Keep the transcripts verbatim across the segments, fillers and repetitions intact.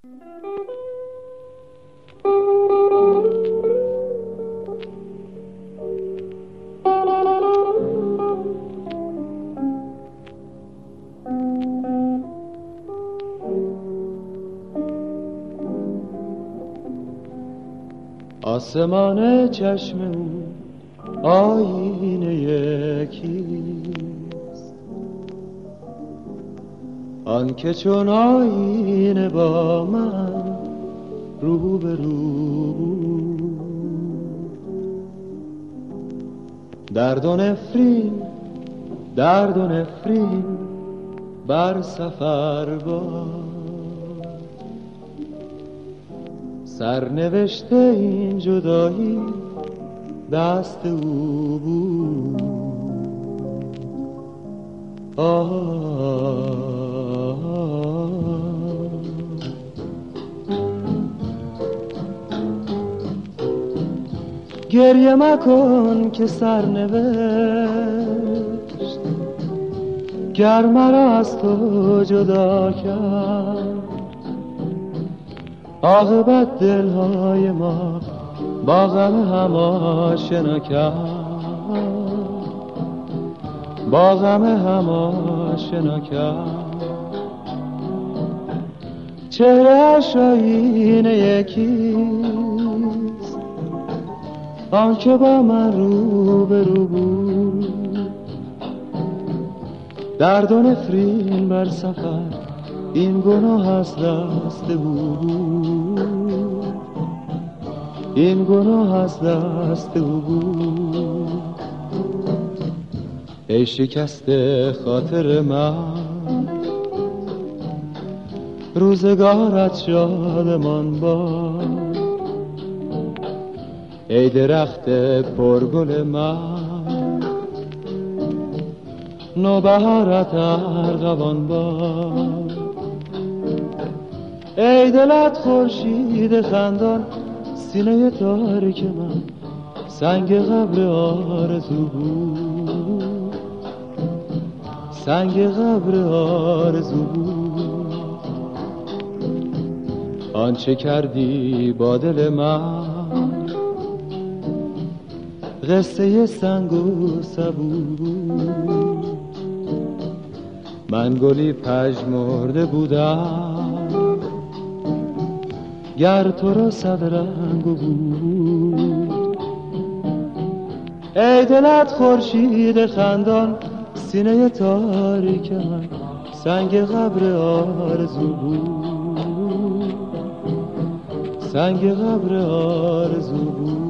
آسمان چشم او آینه یکیست، آن که چون آینه با من رو به رو، درد و نفرین درد و نفرین بر سفر باد، سرنوشته این جدایی دست او بود. آه گریه مکن که سرنوشت گر مرا از تو جدا کرد، عاقبت دلهای ما با غم هم آشنا کرد، با غم هم آشنا کرد. چهره‌اش آینه یکیست، آن که با من رو به رو بود، درد و نفرین بر سفر این گناه از دست او بود، این گناه از دست او بود. ای شکسته خاطر من، روزگارت شادمان باد. ای درخت پرگل من، نوبهارت ارغوان باد. ای دلت خورشید خندان، سینه تاریک من سنگ قبر آرزو بود، سنگ قبر آرزو بود. آنچه کردی با دل من قصه سنگ و سبو بود. من گلی پژمرده بودم گر تو را صد رنگ بود. ای دلت خورشید خندان، سینه تاریک من سنگ قبر آرزو بود، سنگ قبر آرزو بود.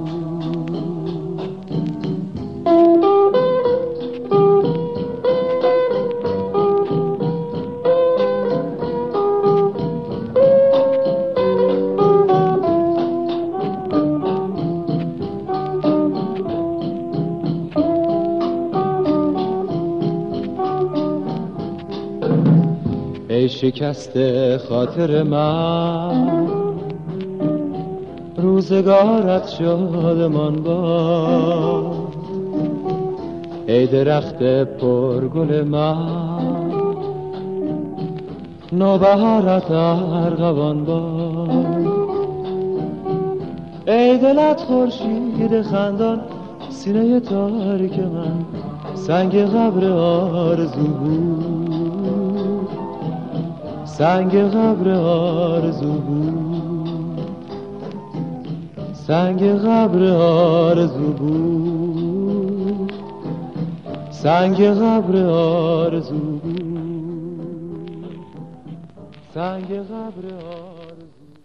ای شکسته خاطر من، روزگارت شادمان باد. ای درخت پرگل من، نوبهارت ارغوان باد. ای دلت خورشید خندان، سینه تاریک من سنگ قبر آرزو بود، سنگ قبر آرزو بود، سنگ قبر آرزو بود، سنگ قبر آرزو بود، سنگ قبر آرزو.